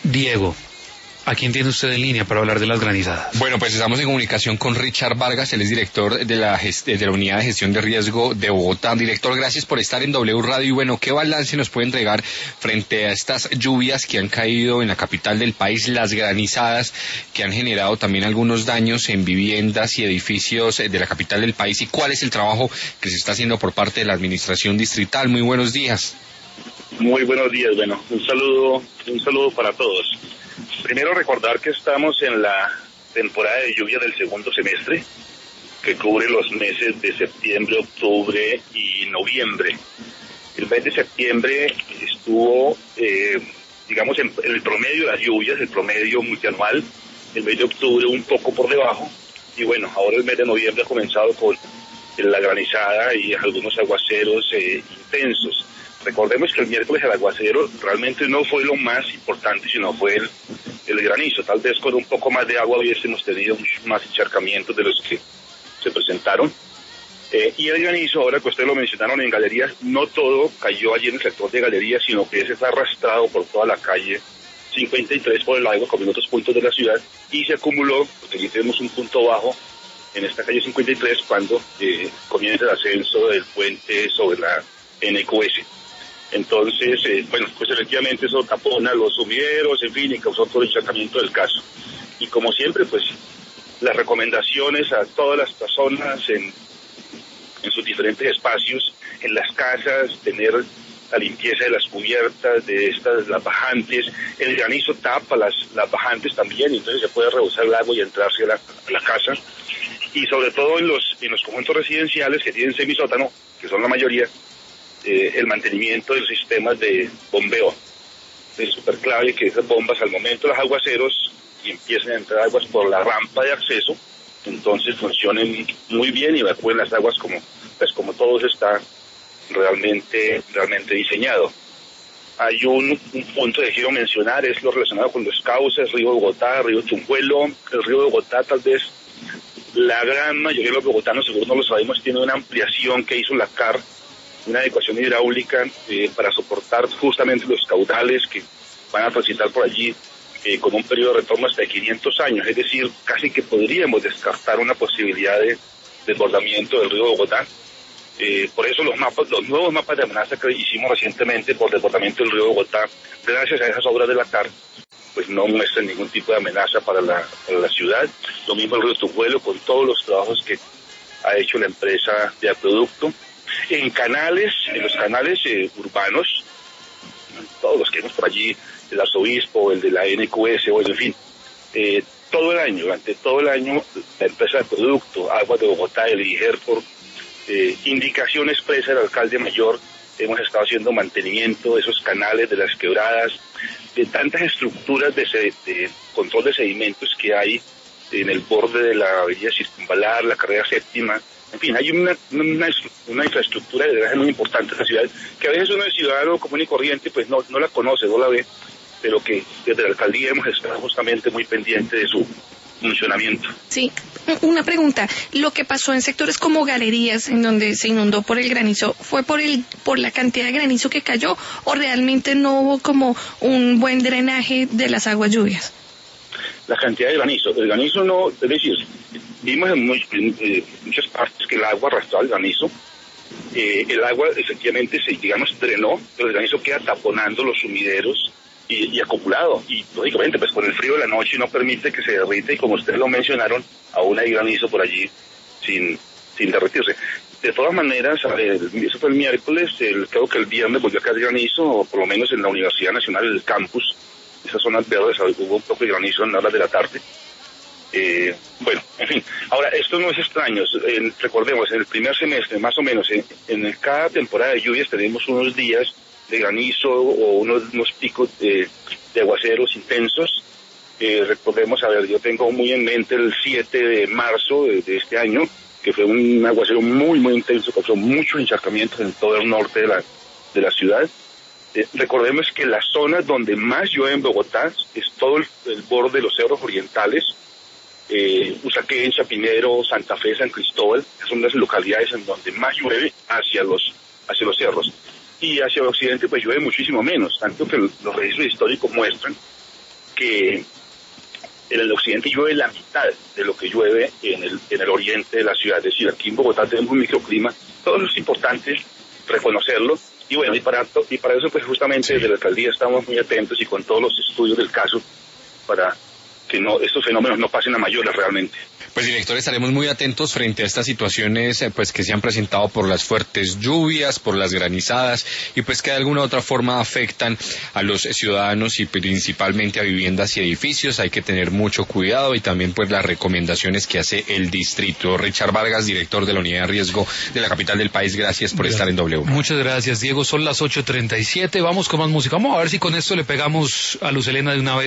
Diego, ¿a quién tiene usted en línea para hablar de las granizadas? Bueno, pues estamos en comunicación con Richard Vargas, él es director de la Unidad de Gestión de Riesgo de Bogotá. Director, gracias por estar en W Radio. Y bueno, ¿qué balance nos puede entregar frente a estas lluvias que han caído en la capital del país, las granizadas que han generado también algunos daños en viviendas y edificios de la capital del país? ¿Y cuál es el trabajo que se está haciendo por parte de la administración distrital? Muy buenos días. Muy buenos días, bueno, un saludo para todos. Primero recordar que estamos en la temporada de lluvia del segundo semestre, que cubre los meses de septiembre, octubre y noviembre. El mes de septiembre estuvo, digamos, en el promedio de las lluvias, el promedio multianual, el mes de octubre un poco por debajo, y bueno, ahora el mes de noviembre ha comenzado con la granizada y algunos aguaceros intensos. Recordemos que el miércoles el aguacero realmente no fue lo más importante, sino fue el granizo. Tal vez con un poco más de agua hubiésemos tenido muchos más encharcamientos de los que se presentaron. Y el granizo, ahora que ustedes lo mencionaron en Galerías, no todo cayó allí en el sector de Galerías, sino que ese está arrastrado por toda la calle 53 por el agua, como en otros puntos de la ciudad, y se acumuló, porque aquí tenemos un punto bajo en esta calle 53 cuando comienza el ascenso del puente sobre la NQS. Entonces, bueno, pues efectivamente eso tapona los sumideros, en fin, y causó todo el encharcamiento del caso. Y como siempre, pues, las recomendaciones a todas las personas en sus diferentes espacios, en las casas, tener la limpieza de las cubiertas, las bajantes. El granizo tapa las bajantes también, y entonces se puede rebosar el agua y entrarse a la casa. Y sobre todo en los conjuntos residenciales que tienen semisótano, que son la mayoría, el mantenimiento de los sistemas de bombeo. Es súper clave que esas bombas, al momento de los aguaceros y empiecen a entrar aguas por la rampa de acceso, entonces funcionen muy bien y evacúen las aguas como todo está realmente diseñado. Hay un punto que quiero mencionar, es lo relacionado con los cauces, río Bogotá, río Chumbuelo. El río Bogotá, tal vez la gran mayoría de los bogotanos, seguro no lo sabemos, tiene una ampliación que hizo la CAR, una adecuación hidráulica para soportar justamente los caudales que van a transitar por allí con un periodo de retorno hasta de 500 años, es decir, casi que podríamos descartar una posibilidad de desbordamiento del río Bogotá. Por eso los nuevos mapas de amenaza que hicimos recientemente por desbordamiento del río Bogotá, gracias a esas obras de la CAR, pues no muestran ningún tipo de amenaza para la ciudad. Lo mismo el río Tujuelo, con todos los trabajos que ha hecho la empresa de acueducto. En los canales urbanos, todos los que vemos por allí, el arzobispo, el de la NQS, o en fin, durante todo el año, la empresa de acueducto, Aguas de Bogotá, el IGER, por indicación expresa del alcalde mayor, hemos estado haciendo mantenimiento de esos canales, de las quebradas, de tantas estructuras de control de sedimentos que hay en el borde de la avenida Circunvalar, la carrera séptima. En fin, hay una infraestructura de drenaje muy importante en la ciudad, que a veces uno es ciudadano común y corriente, pues no la conoce, no la ve, pero que desde la alcaldía hemos estado justamente muy pendiente de su funcionamiento. Sí, una pregunta. Lo que pasó en sectores como Galerías, en donde se inundó por el granizo, ¿fue por la cantidad de granizo que cayó o realmente no hubo como un buen drenaje de las aguas lluvias? La cantidad de granizo. El granizo no, es decir, vimos en muchas partes que el agua arrastraba el granizo. El agua efectivamente drenó, pero el granizo queda taponando los sumideros y acumulado. Y lógicamente, pues con el frío de la noche no permite que se derrita, y como ustedes lo mencionaron, aún hay granizo por allí sin derretirse. De todas maneras, eso fue el miércoles, creo que el viernes volvió a caer granizo, o por lo menos en la Universidad Nacional, el campus, esas zonas verdes, hubo un poco de granizo en horas de la tarde. Bueno, en fin, ahora esto no es extraño, recordemos, en el primer semestre, más o menos, en cada temporada de lluvias tenemos unos días de granizo o unos picos de aguaceros intensos. Recordemos, yo tengo muy en mente el 7 de marzo de este año, que fue un aguacero muy, muy intenso, causó muchos encharcamientos en todo el norte de la ciudad. Recordemos que las zonas donde más llueve en Bogotá es todo el borde de los cerros orientales, Usaquén, Chapinero, Santa Fe, San Cristóbal, que son las localidades en donde más llueve hacia los cerros. Y hacia el occidente pues llueve muchísimo menos, tanto que los registros históricos muestran que en el occidente llueve la mitad de lo que llueve en el oriente de la ciudad. Es decir, aquí en Bogotá tenemos un microclima. Todo eso es importante reconocerlo. Y bueno, y para eso pues justamente desde la alcaldía estamos muy atentos y con todos los estudios del caso para que estos fenómenos no pasen a mayores realmente. Pues director, estaremos muy atentos frente a estas situaciones pues que se han presentado por las fuertes lluvias, por las granizadas y pues que de alguna u otra forma afectan a los ciudadanos y principalmente a viviendas y edificios. Hay que tener mucho cuidado y también pues las recomendaciones que hace el distrito. Richard Vargas, director de la unidad de riesgo de la capital del país, gracias por estar en W. Muchas gracias, Diego. Son las 8:37. Vamos con más música. Vamos a ver si con esto le pegamos a Luz Helena de una vez.